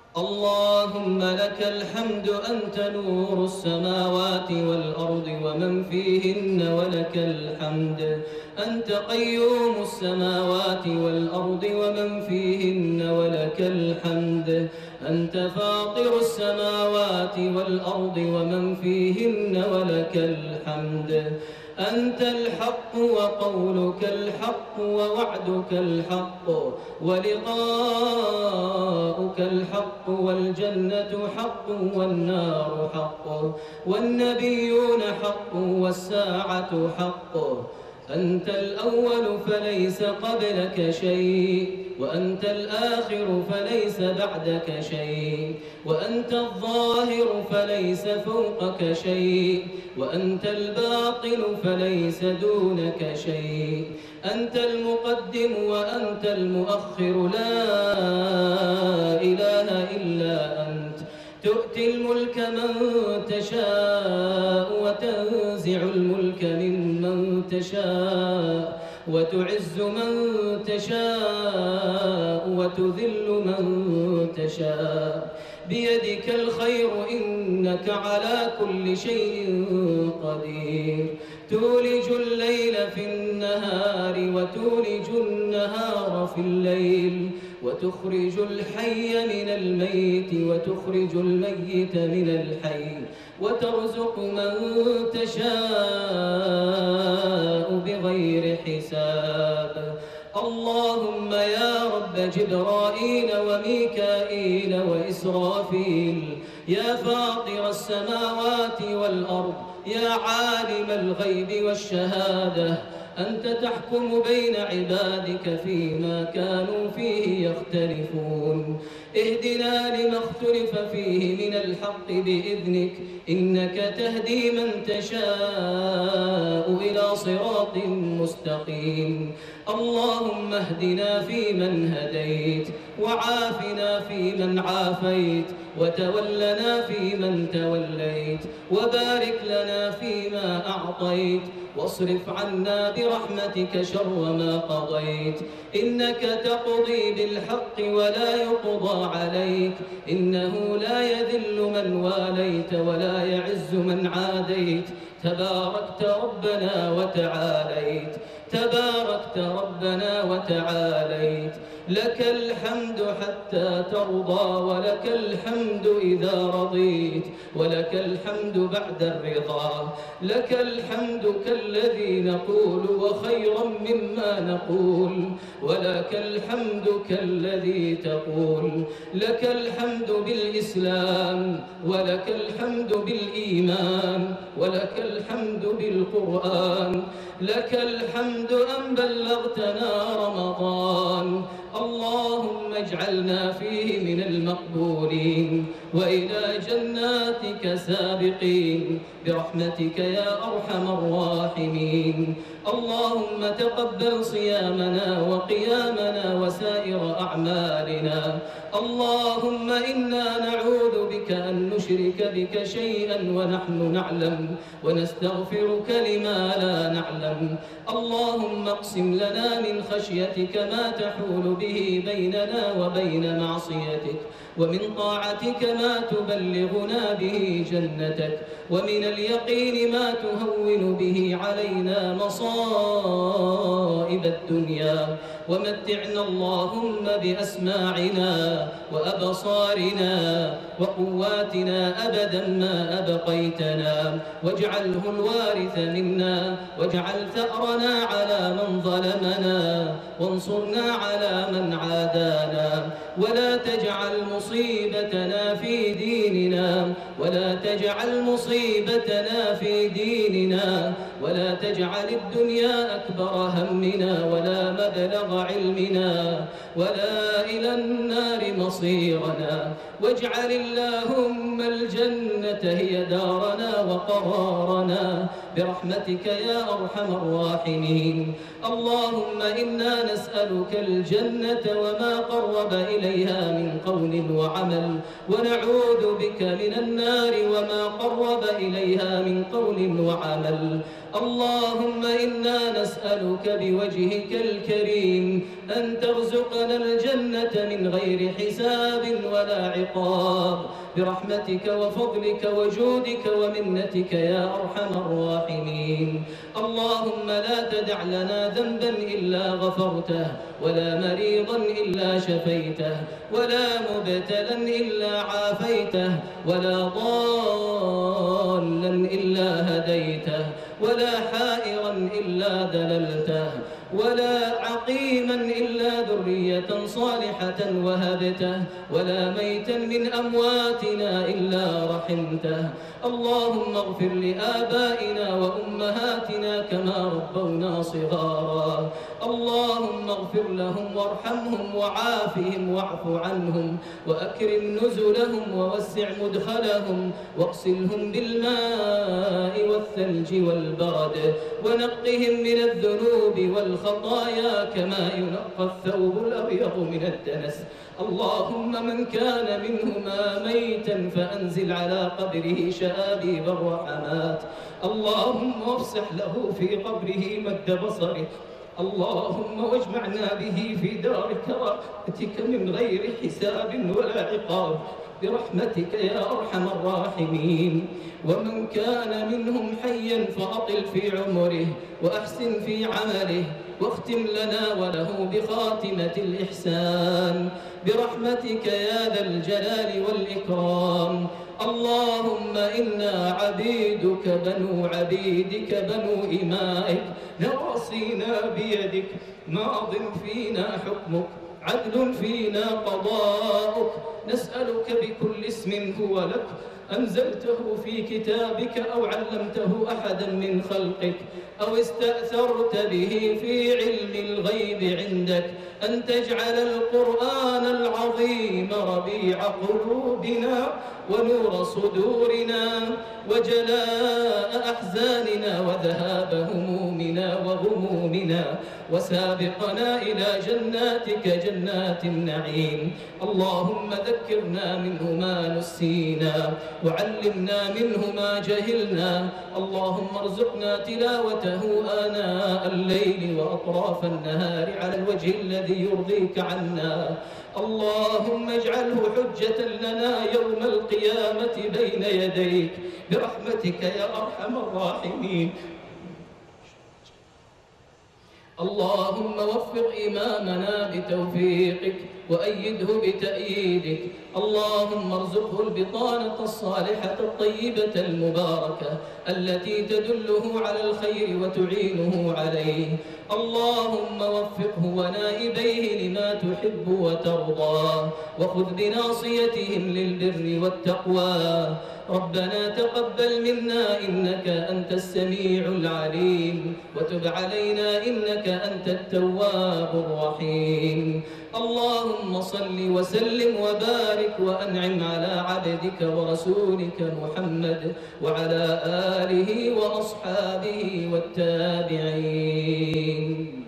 اللهم لك الحمد أنت نور السماوات والأرض ومن فيهن ولك الحمد أنت قيوم السماوات والأرض ومن فيهن ولك الحمد أنت فاطر السماوات والأرض ومن فيهن ولك الحمد أنت الحق وقولك الحق ووعدك الحق ولقاؤك الحق والجنة حق والنار حق والنبيون حق والساعة حق أنت الأول فليس قبلك شيء وأنت الآخر فليس بعدك شيء وأنت الظاهر فليس فوقك شيء وأنت الباطن فليس دونك شيء أنت المقدم وأنت المؤخر لا إله إلا أنت تؤتي الملك من تشاء وتنزع الملك ممن تشاء وتعز من تشاء وتذل من تشاء بيدك الخير إنك على كل شيء قدير تولج الليل في النهار وتولج النهار في الليل وتخرج الحي من الميت وتخرج الميت من الحي وترزق من تشاء بغير حساب اللهم يا رب جبرائيل وميكائيل وإسرافيل يا فاطر السماوات والأرض يا عالم الغيب والشهادة أنت تحكم بين عبادك فيما كانوا فيه يختلفون اهدنا لما اختلف فيه من الحق بإذنك إنك تهدي من تشاء إلى صراط مستقيم اللهم اهدنا فيمن هديت وعافنا فيمن عافيت وتولنا فيمن توليت وبارك لنا فيما أعطيت واصرف عنا برحمتك شر ما قضيت إنك تقضي بالحق ولا يقضى عليك إنه لا يذل من واليت ولا يعز من عاديت تباركت ربنا وتعاليت تباركت ربنا وتعاليت لك الحمد حتى ترضى ولك الحمد إذا رضيت ولك الحمد بعد الرضا لك الحمد كالذي نقول وخيرا مما نقول ولك الحمد كالذي تقول لك الحمد بالإسلام ولك الحمد بالإيمان ولك الحمد بالقرآن لك الحمد أن بلغتنا رمضان اللهم اجعلنا فيه من المقبولين وإلى جناتك سابقين برحمتك يا أرحم الراحمين اللهم تقبل صيامنا وقيامنا وسائر أعمالنا اللهم إنا نعوذ بك أن نشرك بك شيئا ونحن نعلم ونستغفرك لما لا نعلم اللهم اقسم لنا من خشيتك ما تحول به بيننا وبين معصيتك ومن طاعتك ما تبلغنا به جنتك ومن اليقين ما تهون به علينا مصائب الدنيا ومتعنا اللهم بأسماعنا وأبصارنا وقواتنا أبدا ما أبقيتنا واجعله الوارث منا واجعل ثأرنا على من ظلمنا وانصرنا على من عادانا ولا تجعل مصيبتنا في ديننا ولا تجعل مصيبتنا في ديننا ولا تجعل الدنيا أكبر همنا ولا مبلغ علمنا ولا إلى النار مصيرنا واجعل اللهم الجنة هي دارنا وقرارنا برحمتك يا أرحم الراحمين اللهم إنا نسألك الجنة الجنة وما قرب إليها من قول وعمل، ونعوذ بك من النار وما قرب إليها من قول وعمل. اللهم إنا نسألك بوجهك الكريم أن ترزقنا الجنة من غير حساب ولا عقاب، برحمتك وفضلك وجودك ومنتك يا أرحم الراحمين. اللهم لا تدع لنا ذنبا إلا غفرته، ولا مريضا إلا شفيته، ولا مبتلا إلا عافيته، ولا ضالا إلا هديته، ولا حائرا إلا دللته، ولا عقيما إلا ذرية صالحة وهبته، ولا ميتا من أمواتنا إلا رحمته. اللهم اغفر لآبائنا وأمهاتنا كما ربونا صغارا. اللهم اغفر لهم وارحمهم وعافهم واعف عنهم وأكرم نزلهم ووسع مدخلهم واغسلهم بالماء والثلج والبرد ونقهم من الذنوب والخطايا كما ينقى الثوب الأبيض من الدنس. اللهم من كان منهما ميتا فأنزل على قبره شآبيب الرحمات. اللهم افسح له في قبره مد بصره. اللهم واجمعنا به في دار كرامتك من غير حساب ولا عقاب، برحمتك يا أرحم الراحمين. ومن كان منهم حيا فأطل في عمره وأحسن في عمله، واختم لنا وله بخاتمة الإحسان، برحمتك يا ذا الجلال والإكرام. اللهم إنا عبيدك بنو عبيدك بنو إمائك، نواصينا بيدك، ماض فينا حكمك، عدل فينا قضاؤك. نسألك بكل اسم هو لك أنزلته في كتابك أو علمته أحدا من خلقك أو استأثرت به في علم الغيب عندك، أن تجعل القرآن العظيم ربيع قلوبنا ونور صدورنا وجلاء أحزاننا وذهاب همومنا وغمومنا، وسابقنا إلى جناتك جنات النعيم. اللهم ذكرنا منه ما نسينا وعلمنا منه ما جهلنا. اللهم ارزقنا تلاوته آناء الليل وأطراف النهار على الوجه الذي يرضيك عنا. اللهم اجعله حجة لنا يوم القيامة بين يديك، برحمتك يا أرحم الراحمين. اللهم وفق إمامنا بتوفيقك وأيده بتأييدك. اللهم ارزقه البطانة الصالحة الطيبة المباركة التي تدله على الخير وتعينه عليه. اللهم وفقه ونائبيه لما تحب وترضى، وخذ بناصيتهم للبر والتقوى. ربنا تقبل منا إنك أنت السميع العليم، وتب علينا إنك أنت التواب الرحيم. اللهم صل وسلم وبارك وأنعم على عبدك ورسولك محمد وعلى آله وأصحابه والتابعين.